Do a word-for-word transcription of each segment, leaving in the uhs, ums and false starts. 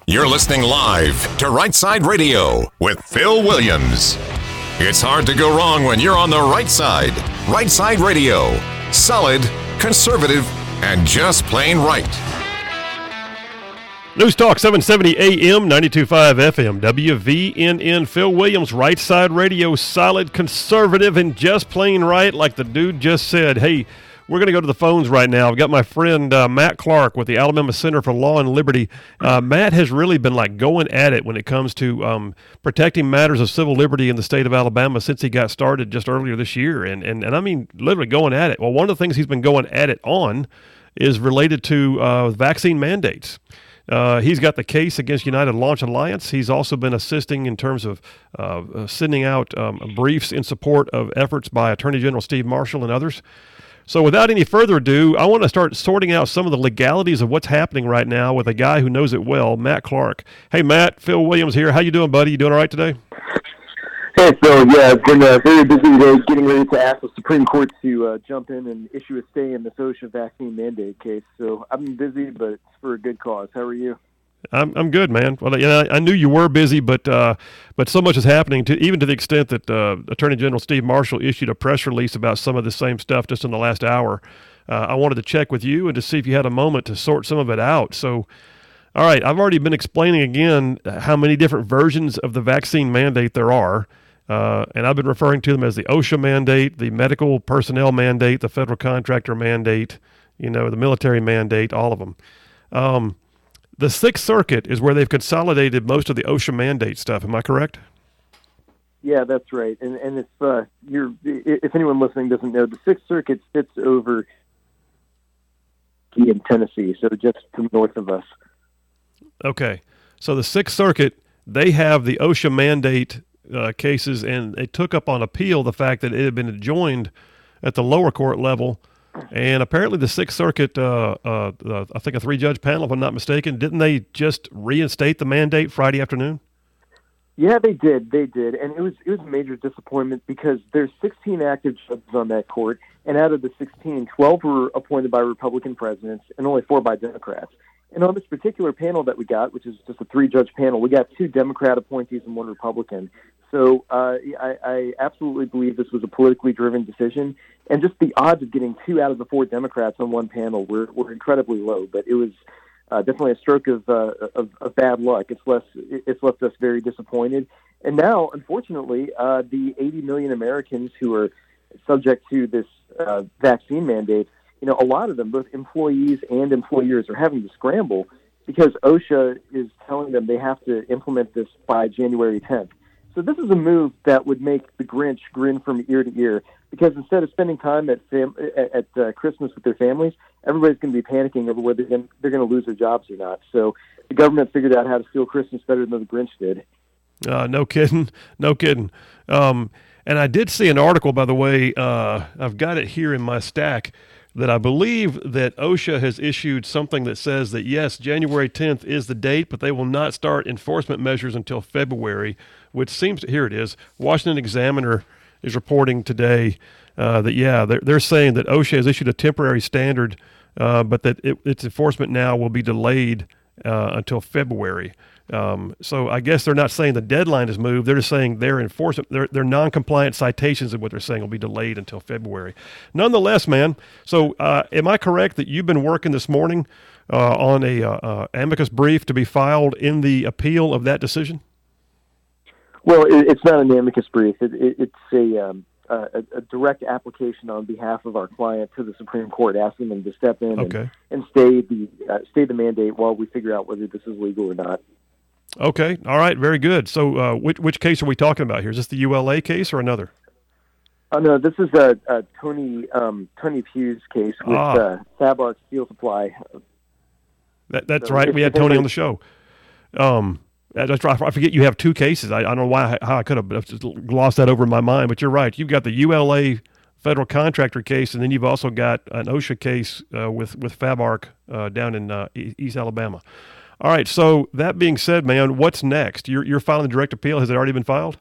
You're listening live to Right Side Radio with Phil Williams. It's hard to go wrong when you're on the right side. Right Side Radio. Solid, conservative, and just plain right. News Talk seven seventy A M, ninety-two point five F M, W V N N. Phil Williams, Right Side Radio, solid, conservative, and just plain right, like the dude just said. Hey, we're going to go to the phones right now. I've got my friend uh, Matt Clark with the Alabama Center for Law and Liberty. Uh, Matt has really been like going at it when it comes to um, protecting matters of civil liberty in the state of Alabama since he got started just earlier this year. And, and, and I mean, literally going at it. Well, one of the things he's been going at it on is related to uh, vaccine mandates. Uh, he's got the case against United Launch Alliance. He's also been assisting in terms of uh, sending out um, briefs in support of efforts by Attorney General Steve Marshall and others. So without any further ado, I want to start sorting out some of the legalities of what's happening right now with a guy who knows it well, Matt Clark. Hey, Matt, Phil Williams here. How you doing, buddy? You doing all right today? Hey, Phil. Yeah, I've been uh, very busy today getting ready to ask the Supreme Court to uh, jump in and issue a stay in the OSHA vaccine mandate case. So I've been busy, but it's for a good cause. How are you? I'm I'm good, man. Well, you know, I knew you were busy, but uh, but so much is happening, to even to the extent that uh, Attorney General Steve Marshall issued a press release about some of the same stuff just in the last hour. Uh, I wanted to check with you and to see if you had a moment to sort some of it out. So, all right, I've already been explaining again how many different versions of the vaccine mandate there are, uh, and I've been referring to them as the OSHA mandate, the medical personnel mandate, the federal contractor mandate, you know, the military mandate, all of them. Um, The Sixth Circuit is where they've consolidated most of the OSHA mandate stuff. Am I correct? Yeah, that's right. And and if uh, you're if anyone listening doesn't know, the Sixth Circuit sits over in Tennessee, so just to the north of us. Okay, so the Sixth Circuit, they have the OSHA mandate uh, cases, and they took up on appeal the fact that it had been adjoined at the lower court level. And apparently the Sixth Circuit, uh, uh, uh, I think a three-judge panel, if I'm not mistaken, didn't they just reinstate the mandate Friday afternoon? Yeah, they did. They did. And it was it was a major disappointment because there's sixteen active judges on that court, and out of the sixteen, twelve were appointed by Republican presidents and only four by Democrats. And on this particular panel that we got, which is just a three-judge panel, we got two Democrat appointees and one Republican. So uh, I, I absolutely believe this was a politically driven decision. And just the odds of getting two out of the four Democrats on one panel were, were incredibly low. But it was uh, definitely a stroke of, uh, of of bad luck. It's less it's left us very disappointed. And now, unfortunately, uh, the eighty million Americans who are subject to this uh, vaccine mandate, you know, a lot of them, both employees and employers, are having to scramble because OSHA is telling them they have to implement this by January tenth. So this is a move that would make the Grinch grin from ear to ear, because instead of spending time at fam- at uh, Christmas with their families, everybody's going to be panicking over whether they're going to lose their jobs or not. So the government figured out how to steal Christmas better than the Grinch did. Uh, no kidding. No kidding. Um, and I did see an article, by the way, uh, I've got it here in my stack, that I believe that OSHA has issued something that says that, yes, January tenth is the date, but they will not start enforcement measures until February, which seems to, here it is, Washington Examiner is reporting today uh, that, yeah, they're, they're saying that OSHA has issued a temporary standard, uh, but that it, its enforcement now will be delayed uh, until February. Um, so I guess they're not saying the deadline is moved. They're just saying their enforcement, their, their non-compliant citations of what they're saying will be delayed until February. Nonetheless, man, so uh, am I correct that you've been working this morning uh, on a uh, uh, amicus brief to be filed in the appeal of that decision? Well, it, it's not an amicus brief. It, it, it's a, um, a, a direct application on behalf of our client to the Supreme Court, asking them to step in okay. and, and stay the uh, stay the mandate while we figure out whether this is legal or not. Okay. All right. Very good. So uh, which, which case are we talking about here? Is this the U L A case or another? Oh, no, this is a, a Tony um, Tony Pugh's case with ah. uh, Fabark Steel Supply. That, that's so right. We had Tony on the show. Um, that's right. I forget you have two cases. I, I don't know why how I could have just glossed that over in my mind, but you're right. You've got the U L A federal contractor case, and then you've also got an OSHA case uh, with, with Fabark uh, down in uh, East Alabama. All right, so that being said, man, what's next? You're you're filing the direct appeal. Has it already been filed?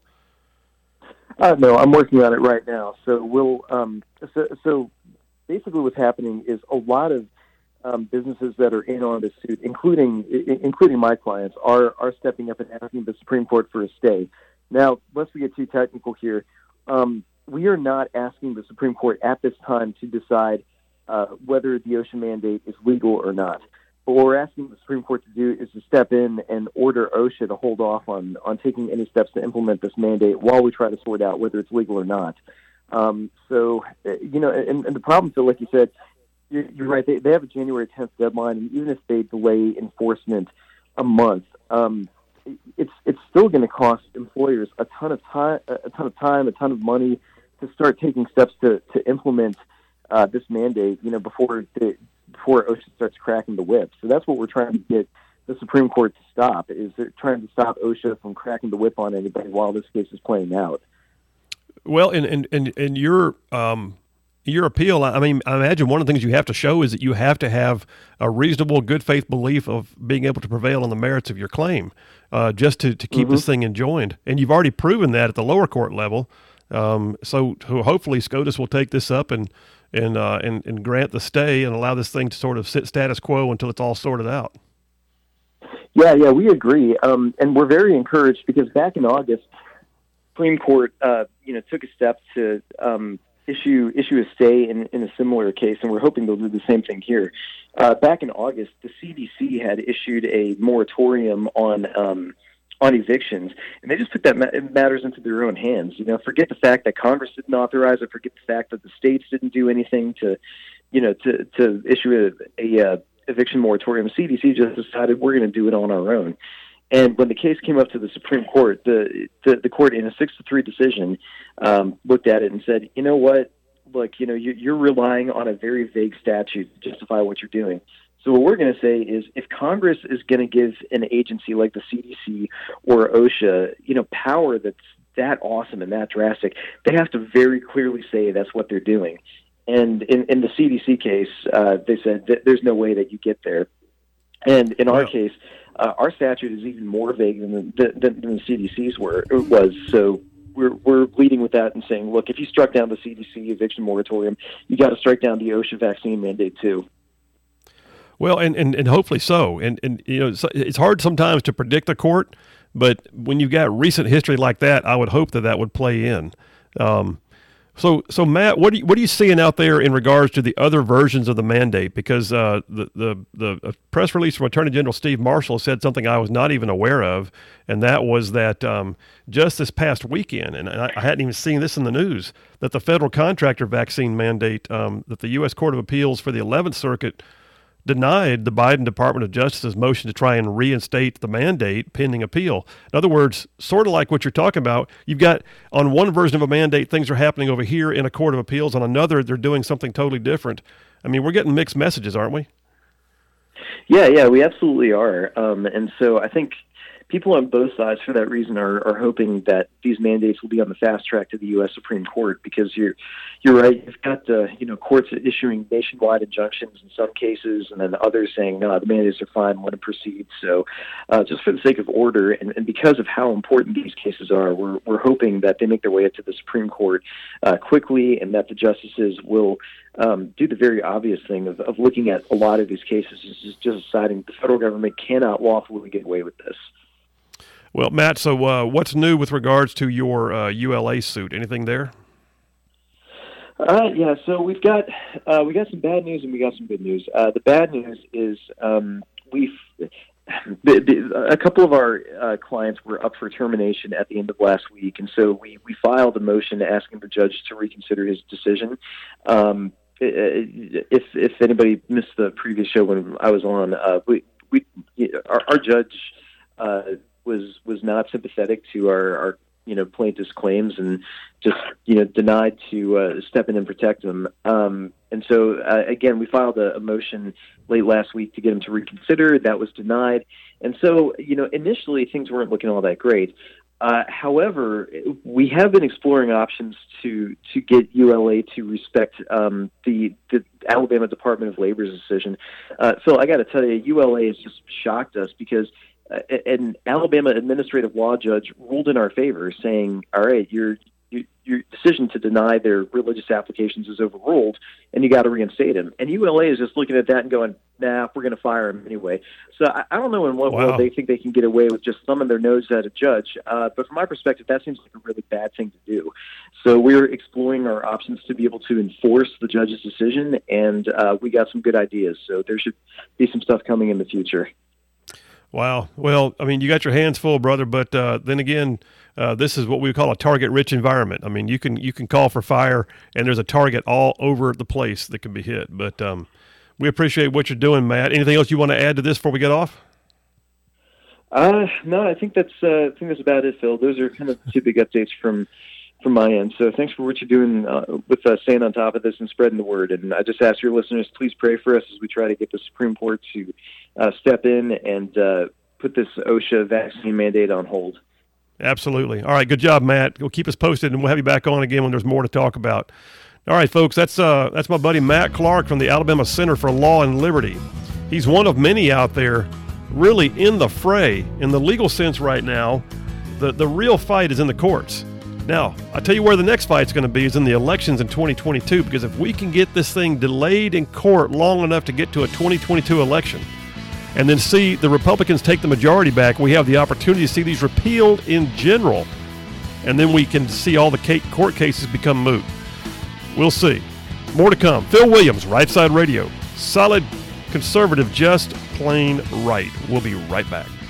Uh, no, I'm working on it right now. So we'll um, so, so basically what's happening is a lot of um, businesses that are in on this suit, including I- including my clients, are are stepping up and asking the Supreme Court for a stay. Now, lest we get too technical here, um, we are not asking the Supreme Court at this time to decide uh, whether the OSHA mandate is legal or not. But what we're asking the Supreme Court to do is to step in and order OSHA to hold off on, on taking any steps to implement this mandate while we try to sort out whether it's legal or not. Um, so, you know, and, and the problem, Phil, like you said, you're, you're right, they, they have a January tenth deadline, and even if they delay enforcement a month, um, it's it's still going to cost employers a ton of time, a ton of time, a ton of money to start taking steps to, to implement uh, this mandate, you know, before the before OSHA starts cracking the whip. So that's what we're trying to get the Supreme Court to stop, is they're trying to stop OSHA from cracking the whip on anybody while this case is playing out. Well, in, in, in, in your um, your appeal, I mean, I imagine one of the things you have to show is that you have to have a reasonable, good faith belief of being able to prevail on the merits of your claim, uh, just to, to keep mm-hmm. this thing enjoined. And you've already proven that at the lower court level. Um, so hopefully SCOTUS will take this up and and, uh, and and grant the stay and allow this thing to sort of sit status quo until it's all sorted out. Yeah, yeah, we agree. Um, and we're very encouraged because back in August, Supreme Court, uh, you know, took a step to um, issue issue a stay in, in a similar case, and we're hoping they'll do the same thing here. Uh, back in August, the C D C had issued a moratorium on um, on evictions, and they just put that ma- matters into their own hands. You know, forget the fact that Congress didn't authorize it. Forget the fact that the states didn't do anything to, you know, to to issue a, a uh, eviction moratorium. C D C just decided we're going to do it on our own. And when the case came up to the Supreme Court, the the, the court, in a six to three decision, um, looked at it and said, you know what, look, you know, you, you're relying on a very vague statute to justify what you're doing. So what we're going to say is, if Congress is going to give an agency like the C D C or OSHA, you know, power that's that awesome and that drastic, they have to very clearly say that's what they're doing. And in, in the C D C case, uh, they said that there's no way that you get there. And in our wow. case, uh, our statute is even more vague than the, than, than the C D C's were was. So we're we're leading with that and saying, look, if you struck down the C D C eviction moratorium, you got to strike down the OSHA vaccine mandate too. Well, and, and, and hopefully so. And, and you know, it's, it's hard sometimes to predict the court, but when you've got recent history like that, I would hope that that would play in. Um, so, so Matt, what are you, what are you seeing out there in regards to the other versions of the mandate? Because uh, the, the the press release from Attorney General Steve Marshall said something I was not even aware of, and that was that um, just this past weekend, and I, I hadn't even seen this in the news, that the federal contractor vaccine mandate, um, that the U S Court of Appeals for the eleventh Circuit denied the Biden Department of Justice's motion to try and reinstate the mandate pending appeal. In other words, sort of like what you're talking about, you've got on one version of a mandate, things are happening over here in a court of appeals. On another, they're doing something totally different. I mean, we're getting mixed messages, aren't we? Yeah, yeah, we absolutely are. Um, and so I think people on both sides, for that reason, are, are hoping that these mandates will be on the fast track to the U S Supreme Court, because you're you're right. You've got uh, you know courts issuing nationwide injunctions in some cases, and then others saying no, the mandates are fine, want to proceed. So, uh, just for the sake of order, and, and because of how important these cases are, we're we're hoping that they make their way up to the Supreme Court uh, quickly, and that the justices will um, do the very obvious thing of, of looking at a lot of these cases, is just deciding the federal government cannot lawfully get away with this. Well, Matt, so uh, what's new with regards to your uh, U L A suit? Anything there? Uh, yeah, so we've got uh, we got some bad news and we got some good news. Uh, the bad news is um, we've the, the, a couple of our uh, clients were up for termination at the end of last week, and so we, we filed a motion asking the judge to reconsider his decision. Um, if if anybody missed the previous show when I was on, uh, we we our, our judge uh, was was not sympathetic to our, our you know plaintiff's claims, and just you know denied to uh, step in and protect them. Um, and so uh, again, we filed a, a motion late last week to get him to reconsider. That was denied. And so you know initially things weren't looking all that great. Uh, however, we have been exploring options to to get U L A to respect um, the the Alabama Department of Labor's decision. Uh, Phil, I got to tell you, U L A has just shocked us, because an Alabama administrative law judge ruled in our favor, saying, all right, you're you, your decision to deny their religious applications is overruled, and you got to reinstate him. And U L A is just looking at that and going, nah, we're going to fire him anyway. So I, I don't know in what Wow. world they think they can get away with just thumbing their nose at a judge. Uh, but from my perspective, that seems like a really bad thing to do. So we're exploring our options to be able to enforce the judge's decision, and uh, we got some good ideas. So there should be some stuff coming in the future. Wow. Well, I mean, you got your hands full, brother, but uh, then again, uh, this is what we call a target-rich environment. I mean, you can you can call for fire, and there's a target all over the place that can be hit. But um, we appreciate what you're doing, Matt. Anything else you want to add to this before we get off? Uh, no, I think that's uh, I think that's about it, Phil. Those are kind of two big updates from from my end. So thanks for what you're doing uh, with uh, staying on top of this and spreading the word. And I just ask your listeners, please pray for us as we try to get the Supreme Court to uh, step in and uh, put this OSHA vaccine mandate on hold. Absolutely. All right, good job, Matt. We'll keep us posted, and we'll have you back on again when there's more to talk about. All right, folks, that's uh, that's my buddy Matt Clark from the Alabama Center for Law and Liberty. He's one of many out there really in the fray. In the legal sense right now, the, the real fight is in the courts. Now, I'll tell you where the next fight's going to be is in the elections in twenty twenty-two, because if we can get this thing delayed in court long enough to get to a twenty twenty-two election and then see the Republicans take the majority back, we have the opportunity to see these repealed in general, and then we can see all the court cases become moot. We'll see. More to come. Phil Williams, Right Side Radio. Solid, conservative, just plain right. We'll be right back.